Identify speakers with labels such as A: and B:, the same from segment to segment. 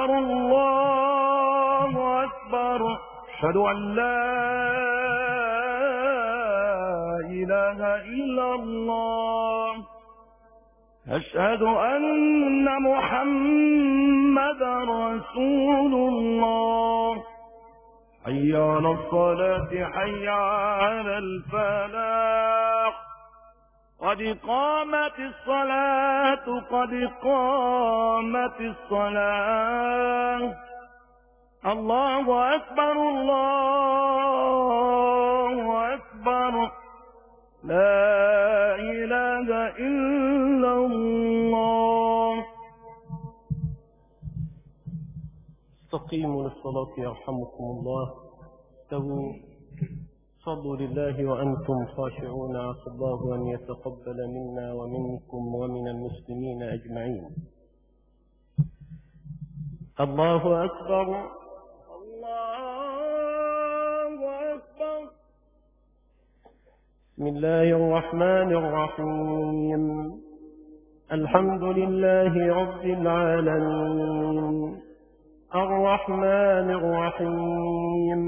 A: الله أكبر أشهد أن لا إله إلا الله أشهد أن محمدا رسول الله حي على الصلاة حي على الفلاح قد قامت الصلاة قد قامت الصلاة الله أكبر الله أكبر لا إله إلا الله.
B: استقيموا للصلاة يرحمكم الله. استووا صلوا لله وأنتم خاشعون. عسى الله أن يتقبل منا ومنكم ومن المسلمين أجمعين. الله أكبر
A: الله أكبر.
B: بسم الله الرحمن الرحيم. الحمد لله رب العالمين الرحمن الرحيم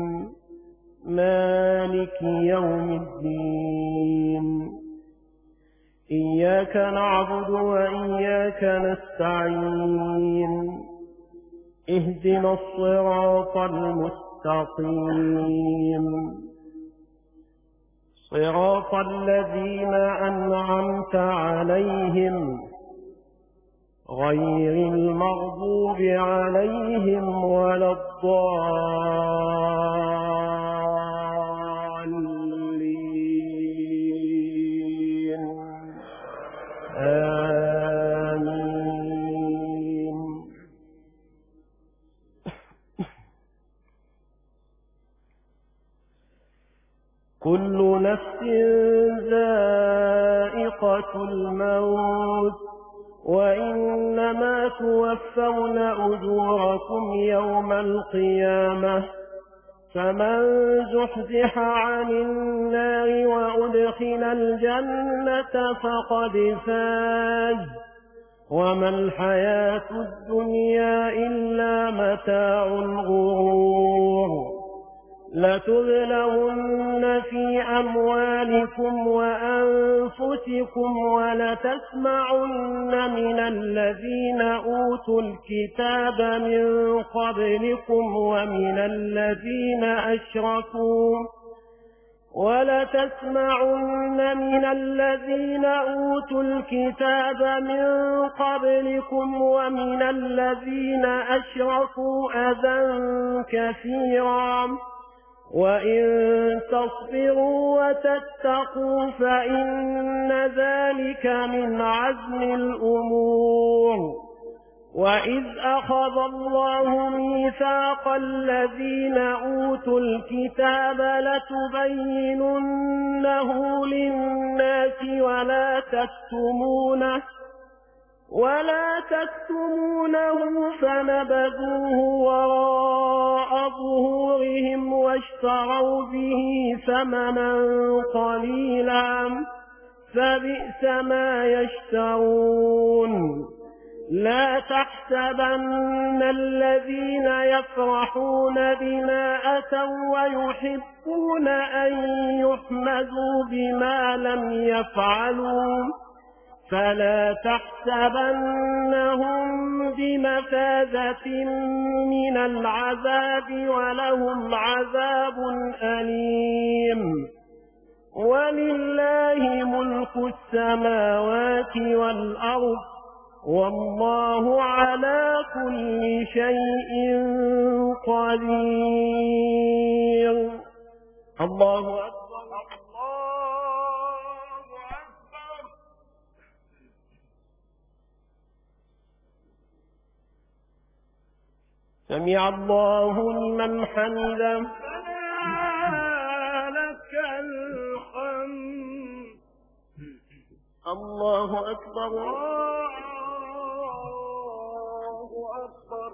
B: مالك يوم الدين إياك نعبد وإياك نستعين اهدنا الصراط المستقيم صراط الذين أنعمت عليهم غير المغضوب عليهم ولا الضالين آمين. كل نفس ذائقة الموت وإنما توفون أجوركم يوم القيامة فمن زحزح عن النار وأدخل الجنة فقد فاز وما الحياة الدنيا إلا متاع الغرور. لتبلغن في أموالكم وأنفسكم ولتسمعن من الذين أوتوا الكتاب من قبلكم ومن الذين أشركوا أذى كثيرا وإن تصبروا وتتقوا فإن ذلك من عزم الأمور. وإذ أخذ الله ميثاق الذين أوتوا الكتاب لتبيننه للناس ولا تكتمونه فنبذوه وراء ظهورهم واشتروا به ثمنا قليلا فبئس ما يشترون. لا تحسبن الذين يفرحون بما أتوا ويحبون أن يحمدوا بما لم يفعلوا فلا تحسبنهم بمفازة من العذاب ولهم عذاب أليم. ولله ملك السماوات والأرض والله على كل شيء قدير. الله أكبر. سمع الله لمن حمده.
A: لك الحمد.
B: الله أكبر.
A: الله أكبر.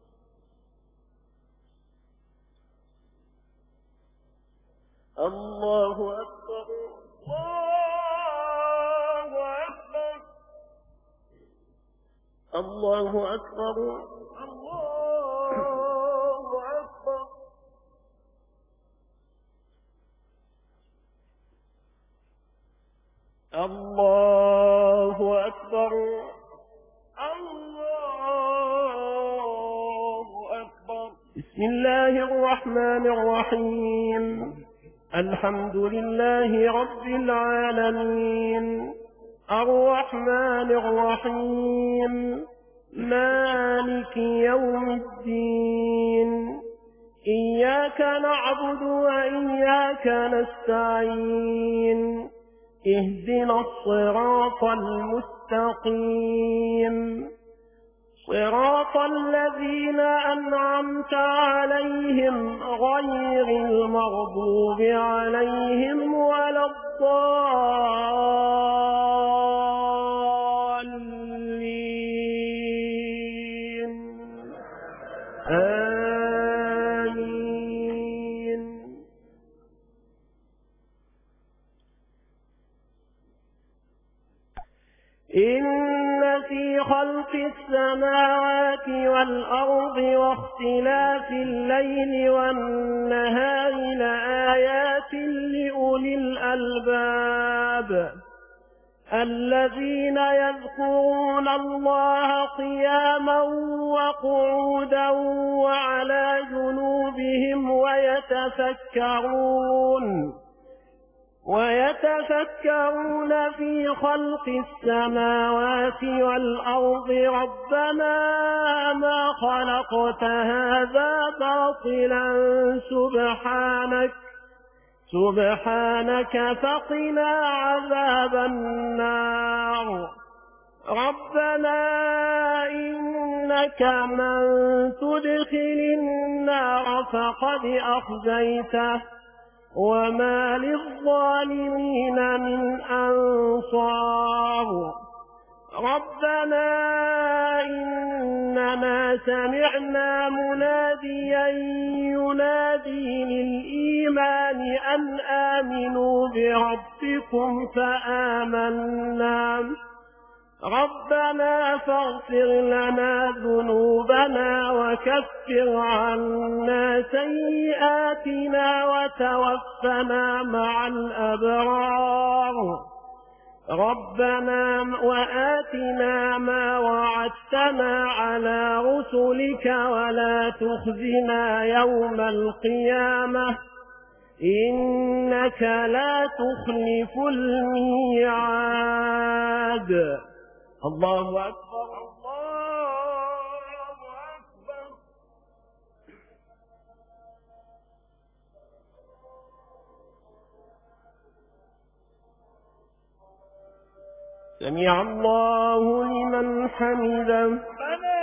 B: الله أكبر.
A: الله أكبر.
B: الله أكبر.
A: الله
B: الله أكبر. الله أكبر. بسم الله الرحمن الرحيم. الحمد لله رب العالمين، الرحمن الرحيم، مالك يوم الدين، إياك نعبد وإياك نستعين، اهدنا الصراط المستقيم، صراط الذين أنعمت عليهم غير المغضوب عليهم ولا الضالين. آمين. إن في خلق السماوات والأرض واختلاف الليل والنهار لآيات لأولي الألباب الذين يذكرون الله قياما وقعودا وعلى جنوبهم ويتفكرون في خلق السماوات والأرض ربنا ما خلقت هذا باطلا سبحانك فقنا عذاب النار. ربنا إنك من تدخل النار فقد أخزيته وما للظالمين من أنصار. ربنا إننا سمعنا مناديا ينادي للإيمان أن آمنوا بربكم فآمنا. ربنا فاغفر لنا ذنوبنا وكفر عنا سيئاتنا وتوفنا مع الأبرار. ربنا وآتنا ما وعدتنا على رسلك ولا تخزنا يوم القيامة إنك لا تخلف الميعاد. الله أكبر. الله أكبر. سمع الله لمن حمده.
A: ربنا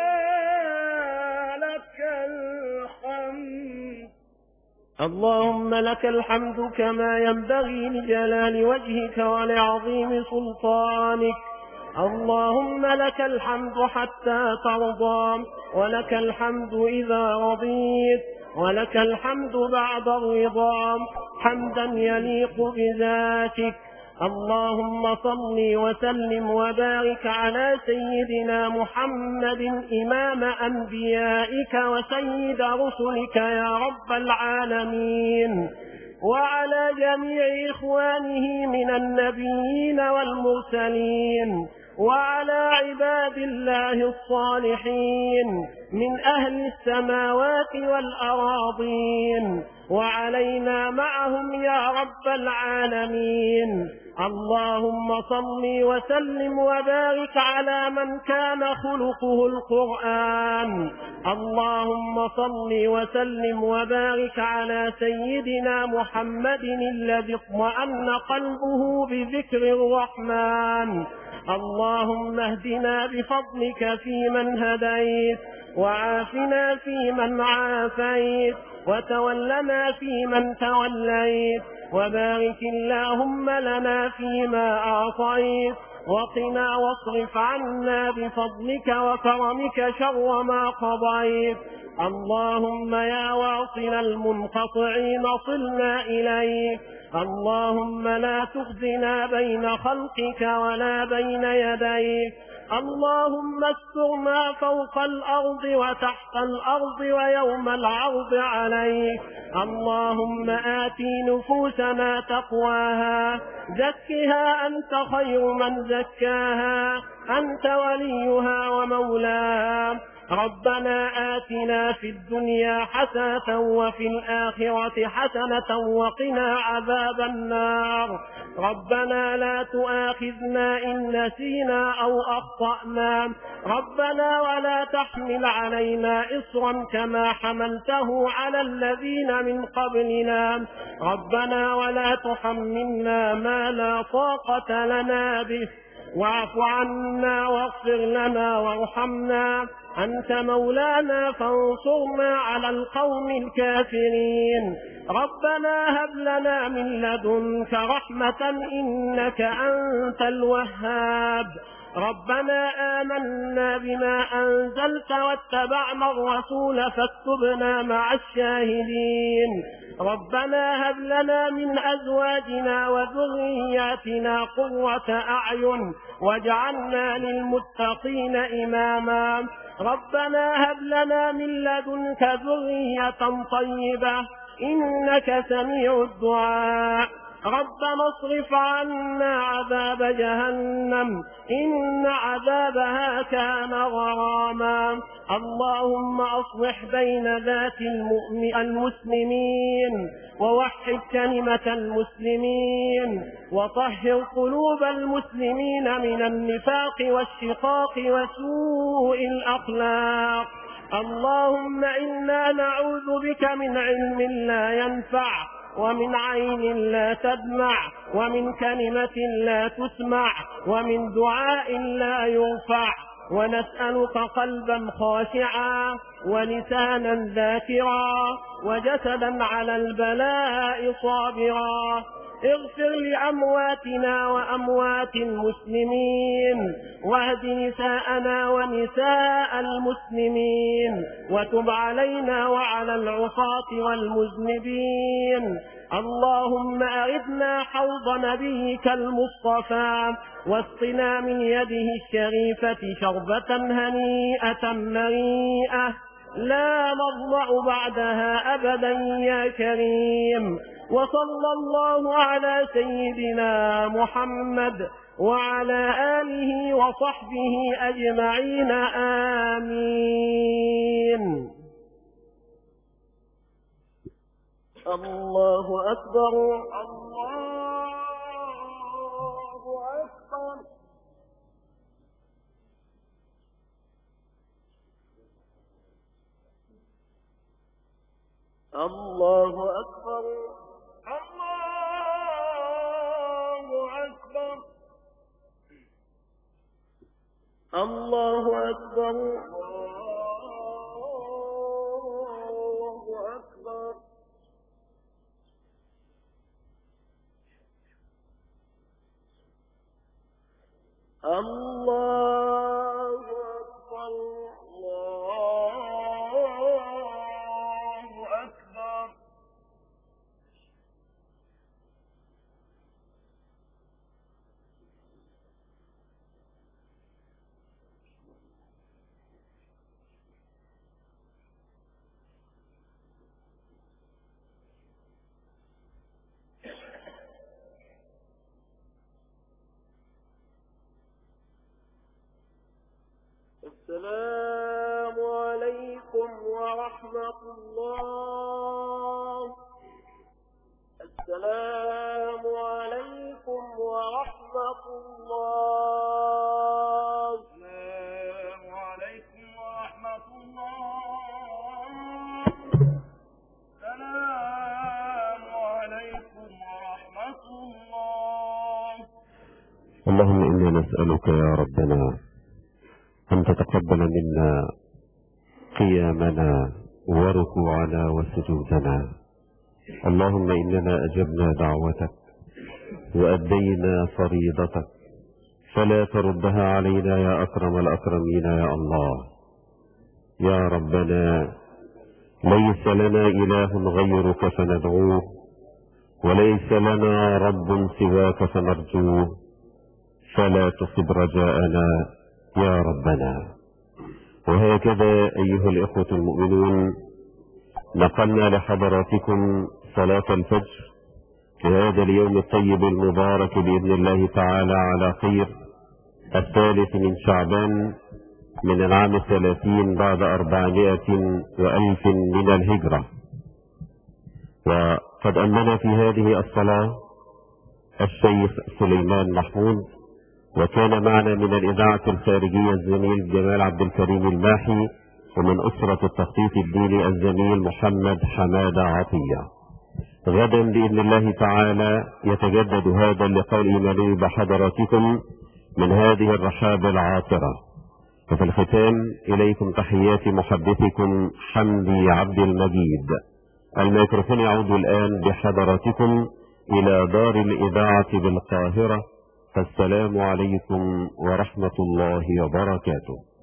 A: لك الحمد.
B: اللهم لك الحمد كما ينبغي لجلال وجهك ولعظيم سلطانك. اللهم لك الحمد حتى ترضى، ولك الحمد إذا رضيت، ولك الحمد بعد الرضا، حمدا يليق بذاتك. اللهم صل وسلم وبارك على سيدنا محمد إمام أنبيائك وسيد رسلك يا رب العالمين، وعلى جميع إخوانه من النبيين والمرسلين، وعلى عباد الله الصالحين من أهل السماوات والأراضين، وعلينا معهم يا رب العالمين. اللهم صل وسلم وبارك على من كان خلقه القرآن. اللهم صل وسلم وبارك على سيدنا محمد الذي اطمأن قلبه بذكر الرحمن. اللهم اهدنا بفضلك فيمن هديت، وعافنا فيمن عافيت، وتولنا فيمن توليت، وبارك اللهم لنا فيما أعطيت، وقنا واصرف عنا بفضلك وكرمك شر ما قضيت. اللهم يا واصل المنقطعين صلنا إليك. اللهم لا تخزنا بين خلقك ولا بين يديك. اللهم استرنا فوق الأرض وتحت الأرض ويوم العرض عليك. اللهم آتي نفوسنا تقواها، زكها أنت خير من زكاها، أنت وليها ومولاها. ربنا آتنا في الدنيا حسنة وفي الآخرة حسنة وقنا عذاب النار. ربنا لا تؤاخذنا إن نسينا أو أخطأنا. ربنا ولا تحمل علينا إصرا كما حملته على الذين من قبلنا. ربنا ولا تحملنا ما لا طاقة لنا به، واعف عنا واغفر لنا وارحمنا، أنت مولانا فانصرنا على القوم الكافرين. ربنا هب لنا من لدنك رحمة إنك أنت الوهاب. ربنا آمنا بما أنزلت واتبعنا الرسول فاكتبنا مع الشاهدين. ربنا هب لنا من أزواجنا وذرياتنا قرة أعين واجعلنا للمتقين إماما. ربنا هب لنا من لدنك ذرية طيبة إنك سميع الدعاء. ربنا اصرف عنا عذاب جهنم إن عذابها كان غراما. اللهم أصلح بين ذات المسلمين ووحد كلمة المسلمين وطهر قلوب المسلمين من النفاق والشقاق وسوء الأخلاق. اللهم إنا نعوذ بك من علم لا ينفع ومن عين لا تدمع ومن كلمة لا تسمع ومن دعاء لا يرفع، ونسألك قلبا خاشعا ولسانا ذاكرا وجسدا على البلاء صابرا. اغفر لأمواتنا وأموات المسلمين، واهد نساءنا ونساء المسلمين، وتب علينا وعلى العصاة والمذنبين. اللهم أردنا حوض نبيك المصطفى واسقنا من يده الشريفة شربة هنيئة مريئة لا نضمع بعدها أبدا يا كريم. وصلى الله على سيدنا محمد وعلى آله وصحبه أجمعين آمين. الله أكبر.
A: الله أكبر.
B: الله أكبر.
A: الله أكبر.
B: الله أكبر. الله أكبر.
A: الله أكبر.
B: السلام عليكم ورحمة الله. السلام عليكم ورحمة الله.
A: السلام عليكم ورحمة الله. السلام عليكم ورحمة الله.
C: اللهم إنا نسألك يا ربنا أن تتقبل منا قيامنا وركوعنا وسجودنا. اللهم إننا أجبنا دعوتك وأدينا فريضتك فلا تردها علينا يا أكرم الأكرمين يا الله. يا ربنا ليس لنا إله غيرك فندعوه وليس لنا رب سواك فنرجوه، فلا تصب رجاءنا يا ربنا. وهكذا أيها الإخوة المؤمنون، نقلنا لحضراتكم صلاة الفجر في هذا اليوم الطيب المبارك بإذن الله تعالى على خير، 3 من شعبان من العام 30 بعد 400 من الهجرة. وقد أمنا في هذه الصلاة الشيخ سليمان محمود، وكان معنا من الإذاعة الخارجية الزميل جمال عبد الكريم الماحي، ومن أسرة التخطيط الديني الزميل محمد حمادة عطية. غدا بإذن الله تعالى يتجدد هذا اللقاء الإيماني بحضراتكم من هذه الرحاب العاطرة. وفي الختام إليكم تحيات محدثكم حمدي عبد المجيد. الميكروفون يعود الآن بحضراتكم إلى دار الإذاعة بالقاهرة. فالسلام عليكم ورحمة الله وبركاته.